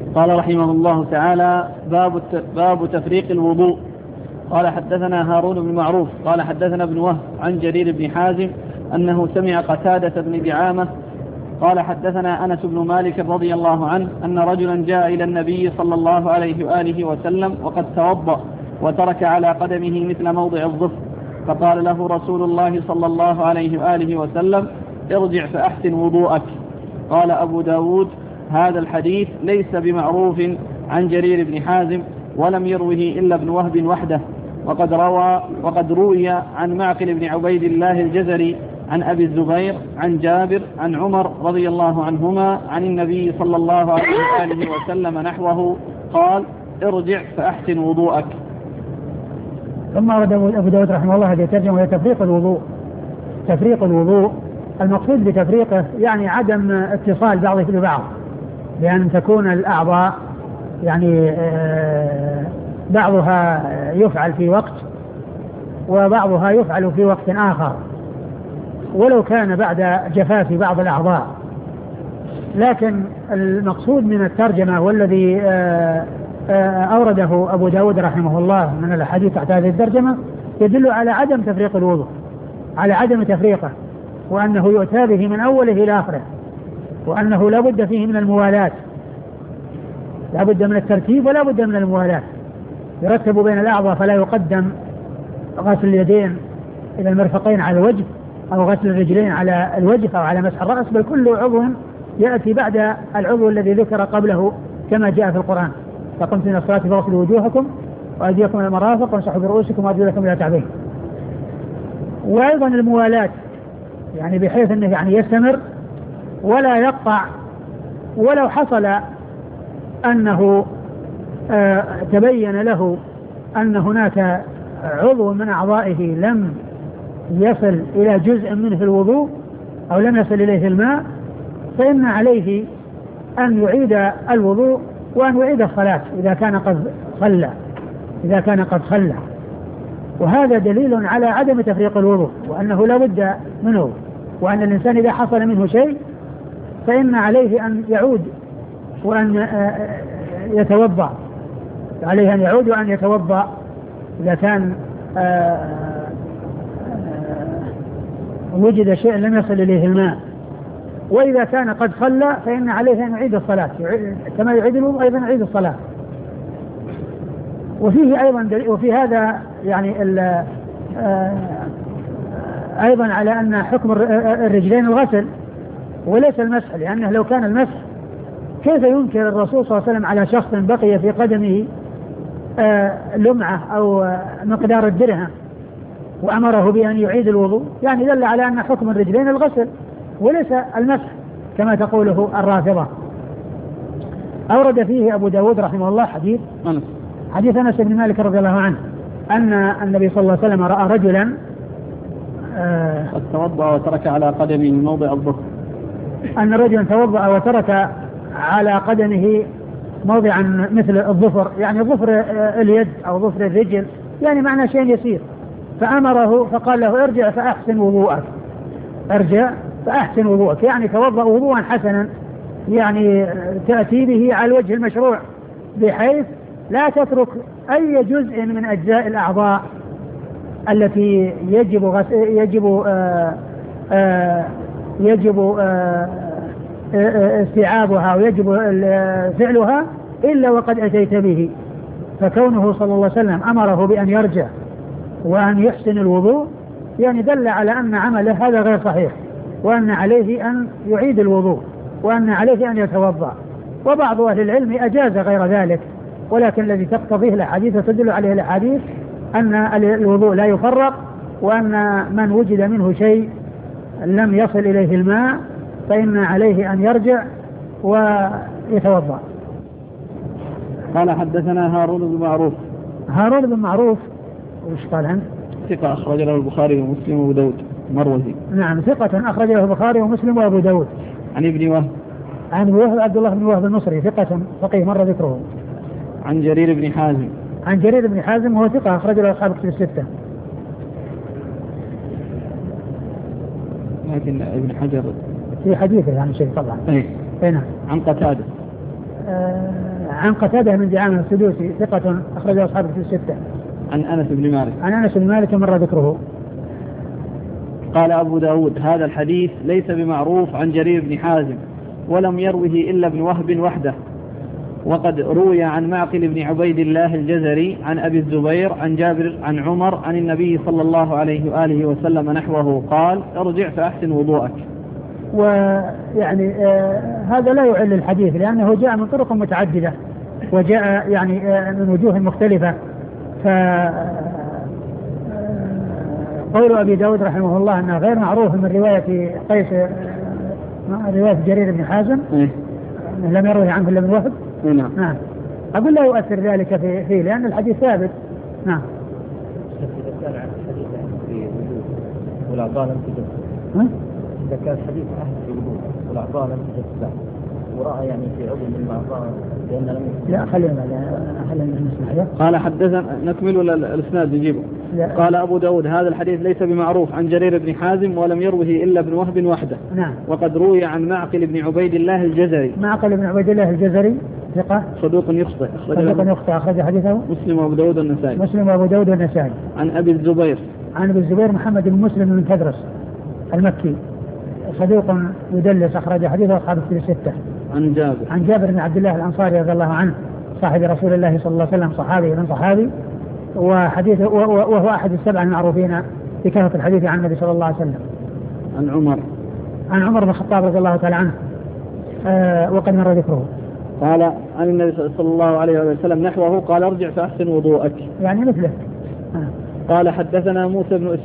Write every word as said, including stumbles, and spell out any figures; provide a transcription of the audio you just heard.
قال رحمه الله تعالى: باب باب تفريق الوضوء. قال حدثنا هارون بن معروف قال حدثنا ابن وهب عن جرير بن حازم أنه سمع قتادة بن دعامة قال حدثنا أنس بن مالك رضي الله عنه أن رجلا جاء إلى النبي صلى الله عليه وآله وسلم وقد توضأ وترك على قدمه مثل موضع الظفر، فقال له رسول الله صلى الله عليه وآله وسلم: ارجع فأحسن وضوءك. قال أبو داود: هذا الحديث ليس بمعروف عن جرير بن حازم ولم يروه إلا ابن وهب وحده، وقد روى وقد روي عن معقل بن عبيد الله الجزري عن أبي الزبير عن جابر عن عمر رضي الله عنهما عن النبي صلى الله عليه وآله وسلم نحوه قال: ارجع فأحسن وضوءك. ثم أرد أبو داود رحمه الله هذه الترجمة وهي تفريق الوضوء. تفريق الوضوء المقصود بتفريقه يعني عدم اتصال بعضه ببعض، بأن تكون الأعضاء يعني بعضها يفعل في وقت وبعضها يفعل في وقت آخر، ولو كان بعد جفاف بعض الأعضاء. لكن المقصود من الترجمة والذي أورده أبو داود رحمه الله من الحديث تحت هذه الترجمة يدل على عدم تفريق الوضوء، على عدم تفريقه، وأنه يؤتى به من أوله إلى آخره، وأنه لا بد فيه من الموالاة، لا بد من الترتيب ولا بد من الموالاة. يرتب بين الأعضاء فلا يقدم غسل اليدين إلى المرفقين على الوجه أو غسل الرجلين على الوجه أو على مسح الرأس، بل كل عضو يأتي بعد العضو الذي ذكر قبله كما جاء في القرآن: فقمت من الصلاة فاغسلوا وجوهكم وأيديكم إلى المرافق وامسحوا برؤوسكم وأرجلكم إلى الكعبين. وأيضا الموالاة يعني بحيث أنه يعني يستمر ولا يقطع، ولو حصل أنه آه تبين له أن هناك عضو من أعضائه لم يصل إلى جزء منه في الوضوء أو لم يصل إليه الماء، فإن عليه أن يعيد الوضوء وأن يعيد الصلاة إذا كان قد خلى إذا كان قد خلى وهذا دليل على عدم تفريق الوضوء، وأنه لا بد منه، وأن الإنسان إذا حصل منه شيء فإن عليه أن يعود وأن يتوضأ، عليه أن يعود وأن يتوضأ إذا كان وجد شيء لم يصل إليه الماء. وإذا كان قد خلى فإن عليه أن يعيد الصلاة كما يعيد الوضوء أيضا يعيد الصلاة. وفيه أيضا وفي هذا يعني أيضا على أن حكم الرجلين الغسل وليس المسح، لأنه لو كان المسح كيف ينكر الرسول صلى الله عليه وسلم على شخص بقي في قدمه لمعة أو مقدار الدرهم وأمره بأن يعيد الوضوء؟ يعني دل على أن حكم الرجلين الغسل وليس المسح كما تقوله الرافضة. أورد فيه أبو داود رحمه الله حديث أنس حديث أنس بن مالك رضي الله عنه أن النبي صلى الله عليه وسلم رأى رجلا قد توضأ وترك على قدمه موضع الظفر، أن رجلا توضأ وترك على قدمه موضعا مثل الظفر، يعني ظفر اليد أو ظفر الرجل، يعني معنى شيء يسير، فأمره فقال له: ارجع فأحسن وضوءك. ارجع فأحسن وضوءك يعني توضأ وضوءا حسنا، يعني تأتي به على الوجه المشروع، بحيث لا تترك أي جزء من أجزاء الأعضاء التي يجب غس... يجب آآ آآ يجب آآ استيعابها ويجب فعلها إلا وقد أتيت به. فكونه صلى الله عليه وسلم أمره بأن يرجع وأن يحسن الوضوء يعني دل على أن عمله هذا غير صحيح، وأن عليه أن يعيد الوضوء وأن عليه أن يتوضأ. وبعض أهل العلم أجاز غير ذلك، ولكن الذي تقتضيه الأحاديث تدل عليه الأحاديث أن الوضوء لا يفرق، وأن من وجد منه شيء لم يصل إليه الماء فإن عليه أن يرجع ويتوضأ. قال حدثنا هارون بن معروف. هارون بن معروف وش قال عنه؟ ثقة أخرج له البخاري ومسلم وأبو داود مروزي. نعم ثقة أخرج له البخاري ومسلم وأبو داود. عن ابن وهب. عن ابن وهب عبد الله بن وهب المصري ثقة فقيه مر ذكره. عن جرير بن حازم. عن جرير بن حازم وهو ثقة أخرج له أصحاب الكتب الستة. لكن ابن حجر في حديثه يعني شيء طبعا. ايه اي نعم. عن قتادة. آه عن قتادة بن دعامة السدوسي ثقة أخرجه أصحابه في الستة. عن أنس بن مالك. عن أنس بن مالك مر ذكره. قال أبو داود هذا الحديث ليس بمعروف عن جرير بن حازم ولم يروه إلا ابن وهب وحده، وقد روي عن معقل بن عبيد الله الجزري عن أبي الزبير عن جابر عن عمر عن النبي صلى الله عليه وآله وسلم نحوه قال ارجع فأحسن وضوءك. ويعني آه هذا لا يعل الحديث لأنه جاء من طرق متعددة وجاء يعني آه من وجوه مختلفة. ف قول أبي داود رحمه الله أنه غير معروف من رواية قيس رواية جرير بن حازم لم يروي عنه إلا من وفد. نعم. نعم. أقول لا يؤثر ذلك في فيه لأن الحديث ثابت. نعم. إذا كان عن الحديث في وجود والأعضاء لم تجد، إذا كان الحديث أهل في وجود والأعضاء لم تجد ورأى يعني في عضو من الأعضاء لأن لم يجد. لا خلينا خلينا نسمع. قال حدثنا نكمل ولا الإسناد نجيبه؟ قال أبو داود هذا الحديث ليس بمعروف عن جرير بن حازم ولم يروه إلا ابن وهب وحده. نعم. وقد روي عن معقل بن عبيد الله الجزري. معقل بن عبيد الله الجزري ثقة صدوق يخطئ. صدوق يخطئ أخرج حديثه مسلم وأبو داود والنسائي. مسلم وأبو داود والنسائي. عن أبي الزبير. عن أبي الزبير محمد بن مسلم بن تدرس المكي صدوق يدلس أخرج حديثه أصحاب الكتب الستة. عن جابر. عن جابر بن عبد الله الأنصاري رضي الله عنه صاحب رسول الله صلى الله عليه وسلم صحابي من صحابي وحديثه وهو أحد السبع المعروفين بكثرة الحديث عن النبي صلى الله عليه وسلم. عن عمر. عن عمر بن الخطاب رضي الله تعالى عنه آه وقد مر ذكره. قال عن النبي صلى الله عليه وسلم نحوه قال ارجع فأحسن وضوءك. يعني مثله. آه. قال حدثنا موسى بن